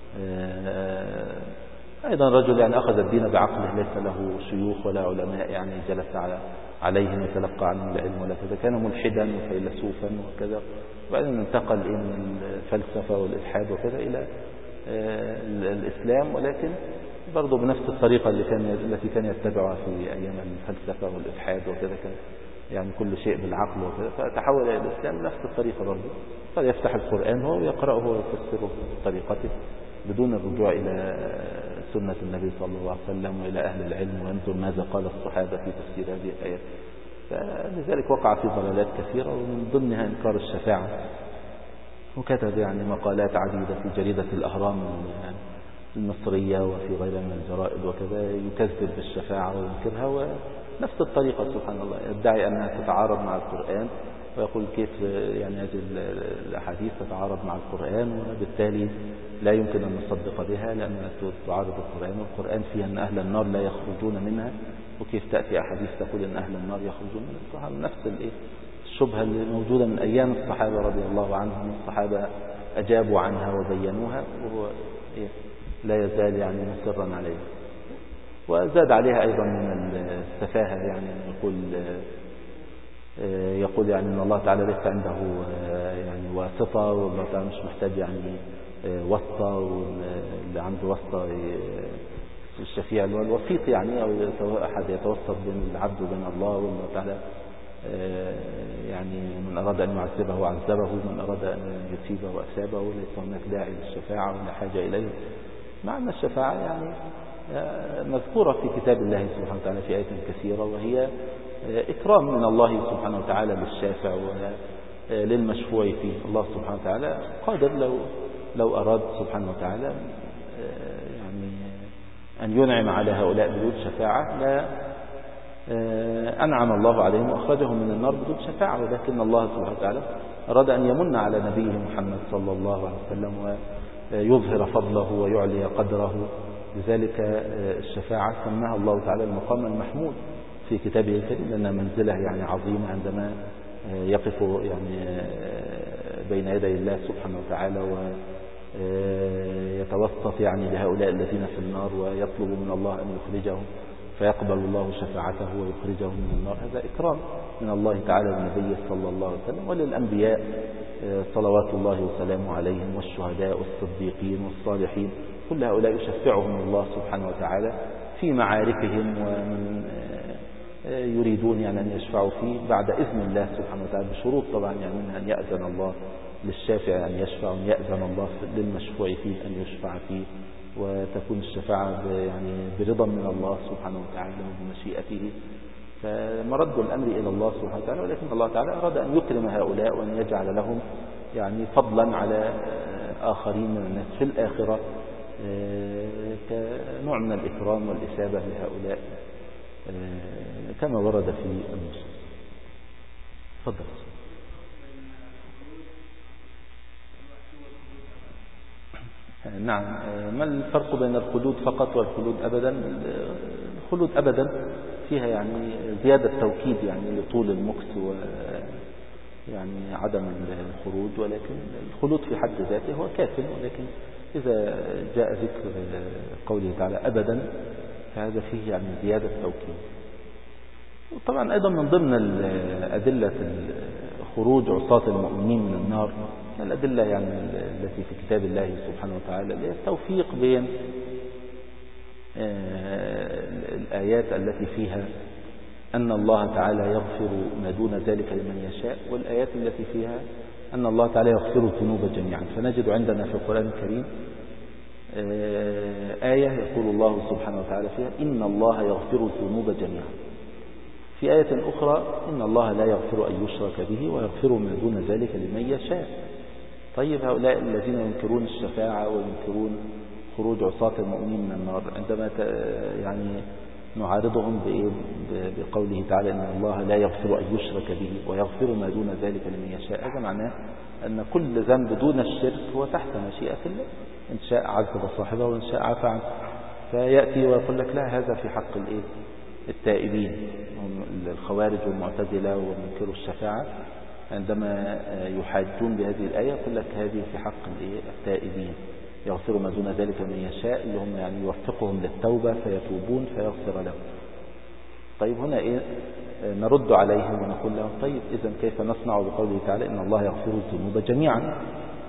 أيضا رجل يعني أخذ الدين بعقله، ليس له شيوخ ولا علماء يعني جلس عليهم يتلقى عنهم العلم ولا كذا، كان ملحدا وفيلسوفا وكذا، وبعدين انتقل من الفلسفة والإلحاد وكذا إلى الإسلام، ولكن برضه بنفس الطريقة التي كان يتبعها في أيام الفلسفة والإلحاد وكذا، كان يعني كل شيء بالعقل وكذا، فتحول إلى الإسلام بنفس الطريقة برضه. فيفتح القرآن هو ويقرأه ويفسره بطريقته بدون الرجوع إلى سنة النبي صلى الله عليه وسلم وإلى أهل العلم وينظر ماذا قال الصحابة في تفسير هذه الآيات. فلذلك وقع في ضلالات كثيرة، ومن ضمنها إنكار الشفاعة، وكتب يعني مقالات عديدة في جريدة الأهرام المصرية وفي غيرها من الجرائد وكذا، يكذب بالشفاعة وينكرها، ونفس الطريقة سبحان الله يدعي أنها تتعارض مع القرآن، ويقول كيف يعني هذه الأحاديث تتعارض مع القرآن، وبالتالي لا يمكن أن نصدق بها لأنها تعارض القرآن، والقرآن فيها أن أهل النار لا يخرجون منها، وكيف تأتي أحاديث تقول أن أهل النار يخرجون منها. نفس الشبهة اللي موجودة من أيام الصحابة رضي الله عنهم، الصحابة أجابوا عنها وبينوها، وهو لا يزال يعني مصرا عليها. وزاد عليها أيضا من السفاهة، يعني يقول يعني أن الله تعالى ليس عنده يعني واسطة، والله تعالى مش محتاج يعني واسطة، واللي عنده واسطة الشفيع اللي هو الوسيط يعني، أو أحد يتوسط بين العبد وبين الله، والله تعالى يعني من أراد أن يعذبه عذبه، ومن أراد أن يثيبه أثابه، وليس هناك داعي للشفاعة ولا حاجة إليه. مع أن الشفاعة يعني مذكورة في كتاب الله سبحانه وتعالى في آيات كثيرة، وهي إكرام من الله سبحانه وتعالى للشافع وللمشفوع فيه. الله سبحانه وتعالى قادر لو أراد سبحانه وتعالى يعني أن ينعم على هؤلاء بدون شفاعة، لا أنعم الله عليهم وأخرجهم من النار بدون شفاعة، ولكن الله سبحانه وتعالى أراد أن يمن على نبيه محمد صلى الله عليه وسلم ويظهر فضله ويعلي قدره. لذلك الشفاعة سماها الله تعالى المقام المحمود في كتابه الكريم، لأنها منزلة يعني عظيمة عندما يقف يعني بين يدي الله سبحانه وتعالى ويتوسط يعني لهؤلاء الذين في النار، ويطلب من الله أن يخرجهم، فيقبل الله شفاعته ويخرجهم من النار. هذا إكرام من الله تعالى للنبي صلى الله عليه وسلم وللأنبياء صلوات الله وسلامه عليهم، والشهداء والصديقين والصالحين، كل هؤلاء يشفعهم الله سبحانه وتعالى في معاركهم، ومن يريدون يعني أن يشفعوا فيه بعد إذن الله سبحانه وتعالى بشروط طبعا، يعني منها أن يأذن الله للشافع أن يشفع، وأن يأذن الله للمشفوع فيه أن يشفع فيه، وتكون الشفاعة يعني برضا من الله سبحانه وتعالى وبمشيئته. فمرد الأمر إلى الله سبحانه وتعالى، ولكن الله تعالى أراد أن يكرم هؤلاء وأن يجعل لهم يعني فضلا على آخرين من الناس في الآخرة، كنوع من الإكرام والإثابة لهؤلاء كما ورد في النصوص. تفضل. نعم. ما الفرق بين الخلود فقط والخلود أبدا؟ الخلود أبدا فيها يعني زيادة توكيد يعني لطول المكث ويعني عدم الخروج، ولكن الخلود في حد ذاته هو كاف، ولكن إذا جاء ذكر قوله تعالى أبدا فهذا فيه يعني زيادة توكيد. وطبعا أيضا من ضمن أدلة خروج عصاة المؤمنين من النار الأدلة يعني التي في كتاب الله سبحانه وتعالى، اللي هي التوفيق بين الآيات التي فيها أن الله تعالى يغفر ما دون ذلك لمن يشاء، والآيات التي فيها أن الله تعالى يغفر الذنوب جميعا. فنجد عندنا في القرآن الكريم آية يقول الله سبحانه وتعالى فيها إن الله يغفر الذنوب جميعا، في آية أخرى إن الله لا يغفر أن يشرك به ويغفر ما دون ذلك لمن يشاء. طيب هؤلاء الذين ينكرون الشفاعة وينكرون خروج عصاة المؤمنين من النار، عندما يعني نعارضهم بقوله تعالى إن الله لا يغفر أن يشرك به ويغفر ما دون ذلك لمن يشاء، هذا معناه أن كل ذنب دون الشرك هو تحت مشيئة الله، إن شاء عذب صاحبه وإن شاء عفى عنه. فيأتي ويقول لك لا، هذا في حق التائبين. هم الخوارج والمعتزلة ومنكروا الشفاعة عندما يحاجون بهذه الآية يقول لك هذه في حق التائبين، يغفر ما دون ذلك من يشاء، اللي هم يعني يوفقهم للتوبة فيتوبون فيغفر لهم. طيب هنا نرد عليهم ونقول لهم طيب إذن كيف نصنع بقوله تعالى إن الله يغفر الذنوب جميعا؟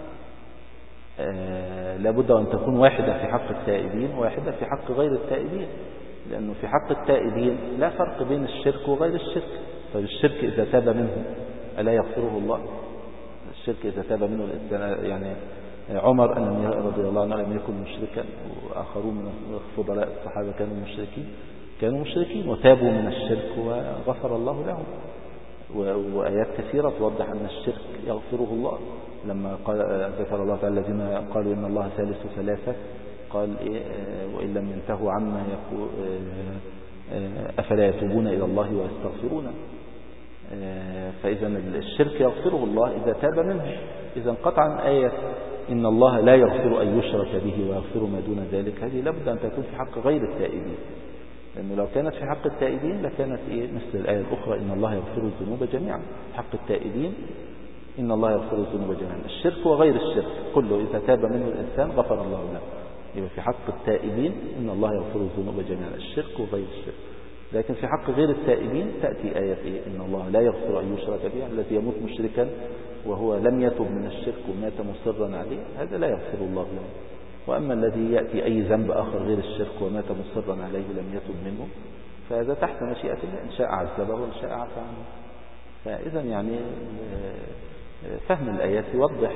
لابد أن تكون واحدة في حق التائبين وواحدة في حق غير التائبين، لأنه في حق التائبين لا فرق بين الشرك وغير الشرك. طيب الشرك إذا تاب منه ألا يغفره الله؟ الشرك إذا تاب منه الإنسان، يعني عمر رضي الله عنه لم يكن مشركا، وآخرون من فضلاء الصحابة كانوا مشركين وتابوا من الشرك وغفر الله لهم. وآيات كثيرة توضح أن الشرك يغفره الله. لما قال ذكر الله تعالى الذين قالوا إن الله ثالث ثلاثة، قال وإن لم ينتهوا عما يقول أفلا يتوبون إلى الله ويستغفرون. فإذا الشرك يغفره الله إذا تاب منه. إذا قطعا آية إن الله لا يغفر أن يشرك به ويغفر ما دون ذلك، هذه لابد أن تكون في حق غير التائبين، لأنه لو كانت في حق التائبين لكانت مثل الآية الأخرى إن الله يغفر الذنوب جميعا. في حق التائبين إن الله يغفر الذنوب جميعا، الشرك وغير الشرك كله إذا تاب منه الإنسان غفر الله له. يبقى في حق التائبين إن الله يغفر الذنوب جميعا، الشرك وغير الشرك. لكن في حق غير التائبين تأتي آية إن الله لا يغفر أن يشرك به، الذي يموت مشركا وهو لم يتب من الشرك ومات مصرا عليه هذا لا يغفر الله له. وأما الذي يأتي أي ذنب آخر غير الشرك ومات مصرا عليه لم يتب منه فهذا تحت مشيئة الله، إن شاء عذبه وإن شاء عفى عنه. فإذا يعني فهم الآيات يوضح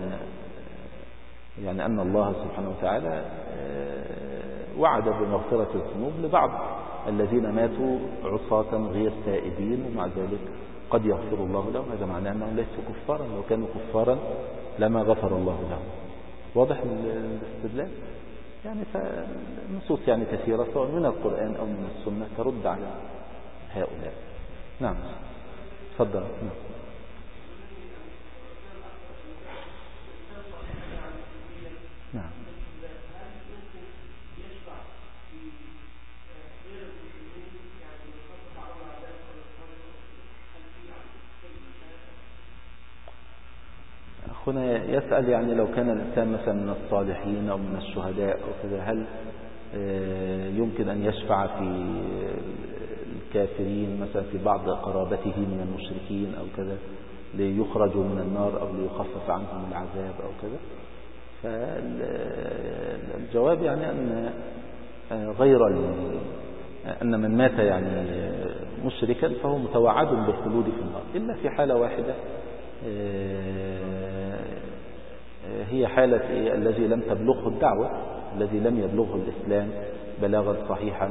أن الله سبحانه وتعالى وعد بمغفرة الذنوب لبعض الذين ماتوا عصاة غير تائبين، ومع ذلك قد يغفر الله لهم. هذا معناه أنهم ليسوا كفارا، لو كانوا كفارا لما غفر الله لهم. واضح الاستدلال؟ يعني فالنصوص كثيرة سواء من القرآن أو من السنة ترد على هؤلاء. نعم تفضل. نعم هنا يسأل لو كان الإنسان مثلا من الصالحين أو من الشهداء أو كذا، هل يمكن أن يشفع في الكافرين مثلا في بعض قرابته من المشركين أو كذا ليخرجوا من النار أو ليخفف عنهم العذاب أو كذا؟ فالجواب أن أن من مات مشركا فهو متوعد بالخلود في النار، إلا في حالة واحدة هي حالة الذي لم تبلغه الدعوة، الذي لم يبلغه الإسلام بلاغا صحيحا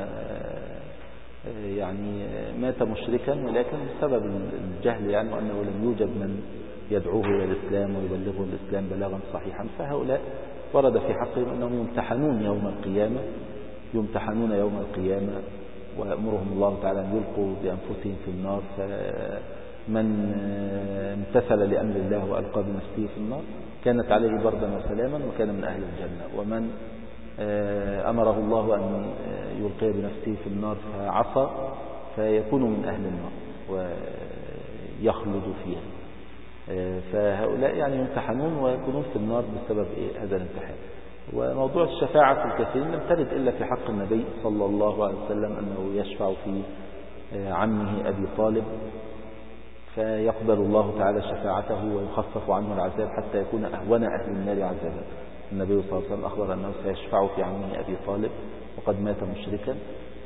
مات مشركا ولكن بسبب الجهل وأنه لم يوجد من يدعوه إلى الإسلام ويبلغه الإسلام بلاغا صحيحا، فهؤلاء ورد في حقهم أنهم يمتحنون يوم القيامة ويأمرهم الله تعالى أن يلقوا بأنفسهم في النار، فمن امتثل لأمر الله وألقى بنفسه في النار كانت عليه بردا وسلاما وكان من أهل الجنة، ومن أمره الله أن يلقي بنفسه في النار فعصى فيكون من أهل النار ويخلد فيها. فهؤلاء يمتحنون ويكونون في النار بسبب هذا الامتحان. وموضوع الشفاعة في الكثيرين لم ترد إلا في حق النبي صلى الله عليه وسلم أنه يشفع في عمه أبي طالب فيقبل الله تعالى شفاعته ويخفف عنه العذاب حتى يكون أهون أهل النار عذابا. النبي صلى الله عليه وسلم أخبر أنه سيشفع في عمه أبي طالب وقد مات مشركا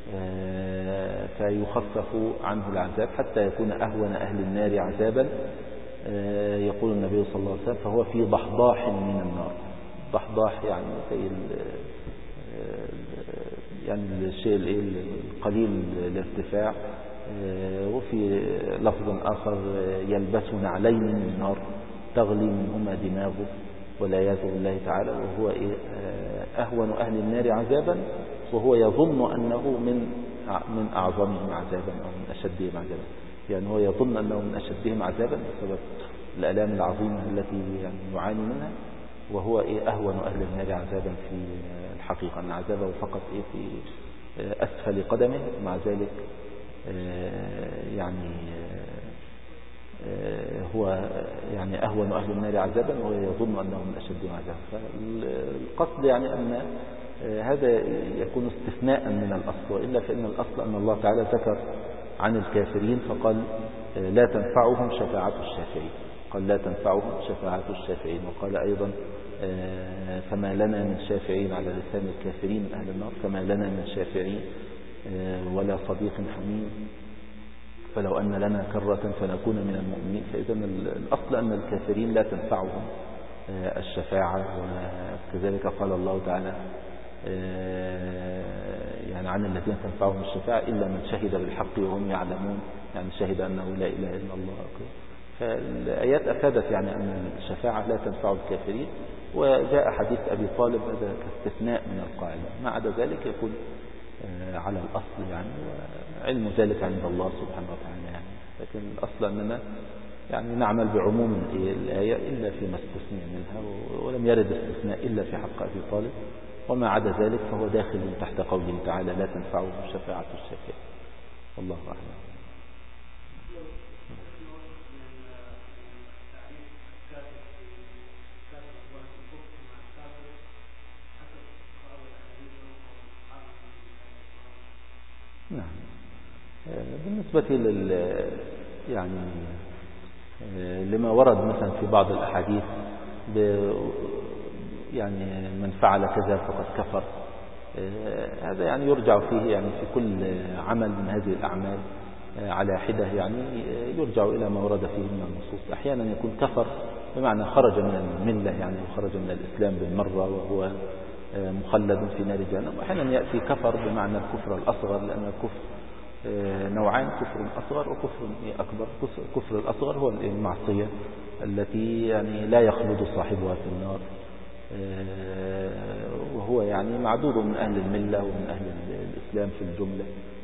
فيخفف عنه العذاب حتى يكون أهون أهل النار عذابا. يقول النبي صلى الله عليه وسلم فهو في ضحضاح من النار. ضحضاح الشيء القليل الارتفاع. وفي لفظ آخر يلبس نعلين من النار تغلي منهما دماغه والعياذ بالله تعالى، وهو أهون أهل النار عذابا وهو يظن أنه من أعظمهم عذابا أو من أشدهم عذابا. هو يظن أنه من أشدهم عذابا بسبب الآلام العظيمة التي يعاني منها، وهو أهون أهل النار عذابا في الحقيقة، أن عذابه فقط في أسفل قدمه، مع ذلك يعني هو يعني أهون أهل النار عذابا وهو يظن أنه من أشد عذابا. فالقصد يعني أن هذا يكون استثناء من الأصل، وإلا فإن الأصل أن الله تعالى ذكر عن الكافرين فقال لا تنفعهم شفاعة الشافعين، قال لا تنفعهم شفاعة الشافعين، وقال أيضا فما لنا من شافعين على لسان الكافرين من أهل النار، فما لنا من شافعين ولا صديق حميم فلو أن لنا كرة فنكون من المؤمنين. فإذا الأصل أن الكافرين لا تنفعهم الشفاعة. وكذلك قال الله تعالى يعني عن الذين تنفعهم الشفاعة إلا من شهد بالحق وهم يعلمون، يعني شهد أنه لا إله إلا الله. فالآيات أفادت يعني أن الشفاعة لا تنفع الكافرين، وجاء حديث أبي طالب هذا كاستثناء من القاعدة، ما عدا ذلك يكون على الأصل يعني، علم ذلك عند الله سبحانه وتعالى يعني. لكن الأصل أننا يعني نعمل بعموم الآية إلا فيما استثني منها، ولم يرد استثناء إلا في حق أبي طالب، وما عدا ذلك فهو داخل تحت قوله تعالى لا تنفعه شفاعة الشافعين. والله أعلم. نعم. بالنسبة يعني لما ورد مثلا في بعض الأحاديث يعني من فعل كذا فقد كفر، هذا يعني يرجع فيه يعني في كل عمل من هذه الأعمال على حدة، يعني يرجع إلى ما ورد فيه من النصوص. أحيانا يكون كفر بمعنى خرج من الملة يعني، وخرج من الإسلام بالمرة وهو مخلد في نار جهنم. وأحيانا يأتي كفر بمعنى الكفر الأصغر، لأن الكفر نوعان، كفر أصغر وكفر أكبر. الكفر الأصغر هو المعصية التي يعني لا يخلد صاحبها في النار، وهو يعني معدود من أهل الملة ومن أهل الإسلام في الجملة.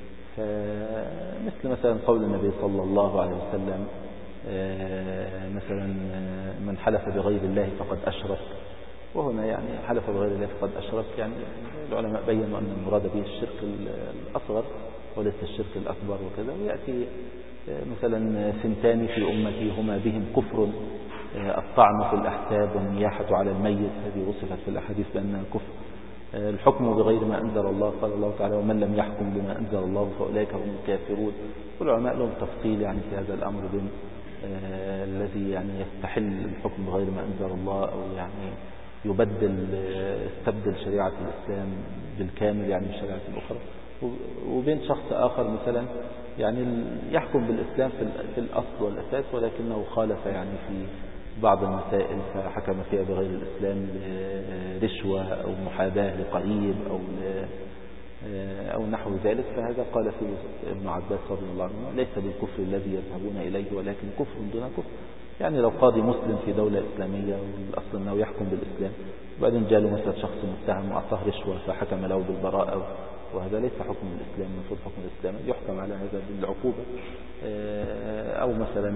مثلا قول النبي صلى الله عليه وسلم مثلا من حلف بغير الله فقد أشرك، وهنا يعني حلف بغير الله فقد أشرك، يعني العلماء بيّنوا أن المراد به الشرك الأصغر وليس الشرك الأكبر وكذا. ويأتي مثلا سنتان في أمتي هما بهم كفر، الطعن في الأحساب والنياحة على الميت، هذه وصفت في الأحاديث بأنها كفر. الحكم بغير ما أنزل الله، قال الله تعالى ومن لم يحكم بما أنزل الله فأولئك هم الكافرون. والعلماء لهم تفصيل يعني في هذا الأمر بين الذي يعني يستحل الحكم بغير ما أنزل الله، أو يعني يستبدل شريعة الإسلام بالكامل يعني الشريعة الأخرى، وبين شخص آخر مثلا يعني يحكم بالإسلام في الأصل والأساس، ولكنه خالف يعني في بعض المسائل فحكم فيها بغير الإسلام، رشوة أو محاباة لقريب أو نحو ذلك. فهذا قال فيه ابن عباس رضي الله عنه ليس بالكفر الذي يذهبون إليه، ولكن كفر دون كفر. يعني لو قاضي مسلم في دولة إسلامية والأصل أنه يحكم بالإسلام، وبعدين جاء له مثلا شخص متهم وأعطاه رشوة فحكم له بالبراءة، وهذا ليس حكم الإسلام، المفروض حكم الإسلام يحكم على هذا بالعقوبة. أو مثلا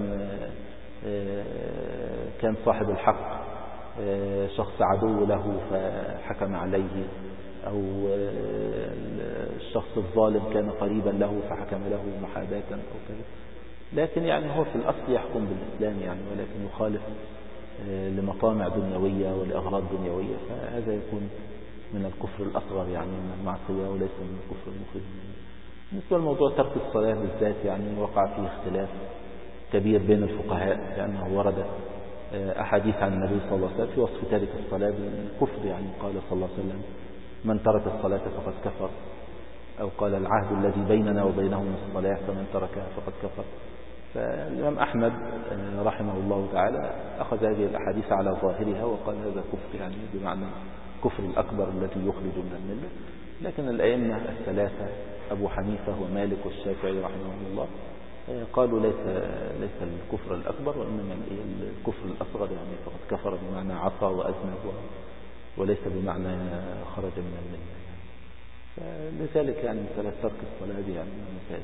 كان صاحب الحق شخص عدو له فحكم عليه، أو الشخص الظالم كان قريبا له فحكم له محاباة أو كذا. لكن يعني هو في الأصل يحكم بالإسلام يعني، ولكن يخالف لمطامع دنيوية ولأغراض دنيوية، فهذا يكون من الكفر الأصغر يعني من المعصية وليس من الكفر المخرج. بالنسبة لموضوع ترك الصلاة بالذات يعني وقع فيه اختلاف كبير بين الفقهاء، لأنه ورد أحاديث عن النبي صلى الله عليه وسلم في وصف تارك الصلاة بالكفر. يعني قال صلى الله عليه وسلم من ترك الصلاة فقد كفر، أو قال العهد الذي بيننا وبينهم الصلاة فمن تركها فقد كفر. فالإمام أحمد رحمه الله تعالى أخذ هذه الأحاديث على ظاهرها وقال هذا كفر يعني بمعنى كفر الأكبر الذي يخرج من الملة. لكن الأئمة الثلاثة أبو حنيفة ومالك والشافعي رحمهم الله قالوا ليس الكفر الأكبر، وإنما الكفر الأصغر يعني فقد كفر بمعنى عصى وأذنب، وليس بمعنى خرج من الملة. فلذلك يعني مسألة ترك الصلاة دي يعني مسائل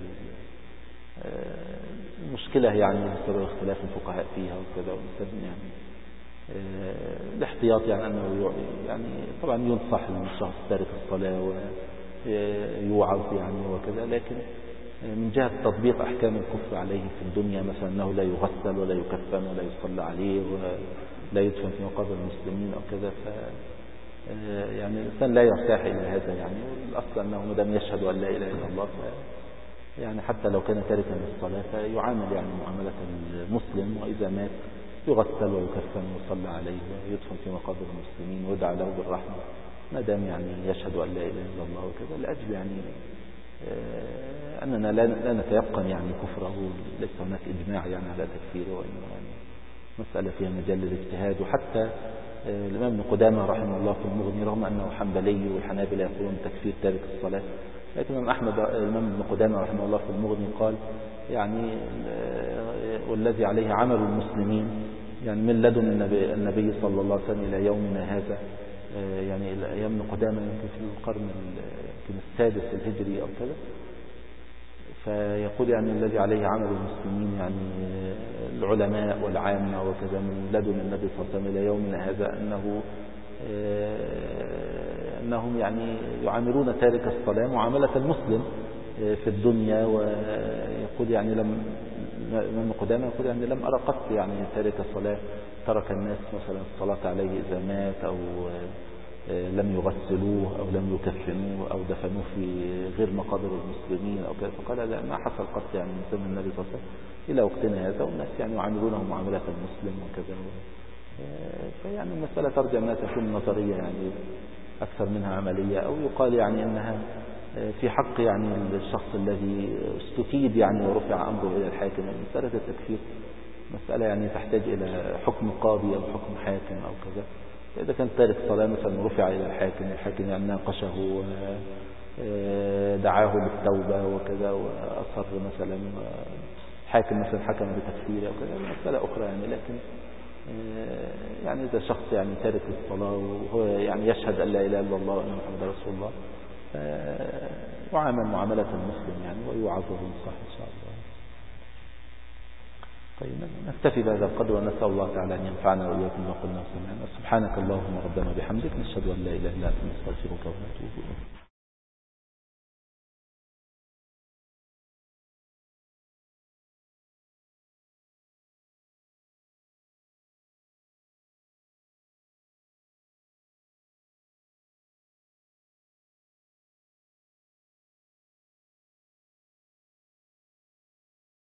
مشكلة يعني بسبب اختلاف الفقهاء فيها وكذا، يعني الاحتياط يعني أنه يعني طبعا ينصح الشخص تارك الصلاة ويوعظ يعني وكذا، لكن من جهة تطبيق أحكام الكفر عليه في الدنيا مثلا أنه لا يغسل ولا يكفن ولا يصلى عليه ولا يدفن في مقابر المسلمين أو كذا، يعني الإنسان لا يرتاح إلى هذا يعني. والأصل أنه مدام يشهد أن لا إله إلا الله يعني حتى لو كان تاركا للصلاة فيعامل يعني معاملة المسلم، وإذا مات يغسل ويكفن ويصلى عليه ويدفن في مقابر المسلمين ويدعى له بالرحمة ما دام يعني يشهد أن لا إله إلا الله وكذا، لأجل يعني أننا لا نتيقن يعني كفره، ليس هناك إجماع يعني على تكفيره، وإنما يعني مسألة فيها مجال للاجتهاد. وحتى الإمام ابن قدامة رحمه الله في المغني رغم أنه حنبلي والحنابلة يقولون تكفير تارك الصلاة، لكن الإمام ابن قدامة رحمه الله في المغني قال يعني والذي عليه عمل المسلمين يعني من لدن النبي صلى الله عليه وسلم إلى يومنا هذا، يعني إلى أيام ابن قدامة يمكن في القرن السادس الهجري أو كذا، فيقول يعني الذي عليه عمل المسلمين يعني العلماء والعامة وكذا من لدن النبي صلى الله عليه وسلم إلى يومنا هذا أنهم يعني يعاملون تارك الصلاة معاملة المسلم في الدنيا. ويقول يعني ابن قدامة يقول يعني لم أرى قط يعني تارك الصلاة ترك الناس مثلا الصلاة عليه إذا مات أو لم يغسلوه أو لم يكفنوه أو دفنوه في غير مقابر المسلمين أو كذا، فقال لا ما حصل قط يعني من زمن النبي صلى الله عليه وسلم إلى وقتنا هذا، والناس يعني يعاملونه معاملة المسلم وكذا. فيعني المسألة ترجع أنها تكون نظرية يعني أكثر منها عملية، أو يقال يعني أنها في حق يعني الشخص الذي استفيد يعني ورفع أمره إلى الحاكم. مسألة التكفير مسألة يعني تحتاج إلى حكم قاضي أو حكم حاكم أو كذا. فإذا كان تارك صلاة مثلا رفع إلى الحاكم يعني ناقشه دعاه للتوبة وكذا وأصر مثلا حاكم مثلا حكم بتكفيره أو كذا مسألة أخرى يعني. لكن يعني إذا شخص يعني تارك الصلاة وهو يعني يشهد أن لا إله إلا الله وأن محمد رسول الله يعامل معاملة المسلم يعني ويوعظ وينصح إن شاء الله. طيب نكتفي بهذا القدر، ونسأل الله تعالى أن ينفعنا وإياكم ما قلنا وسمعنا. سبحانك اللهم ربنا بحمدك، نشهد أن لا إله إلا أنت نستغفرك ونتوب إليك.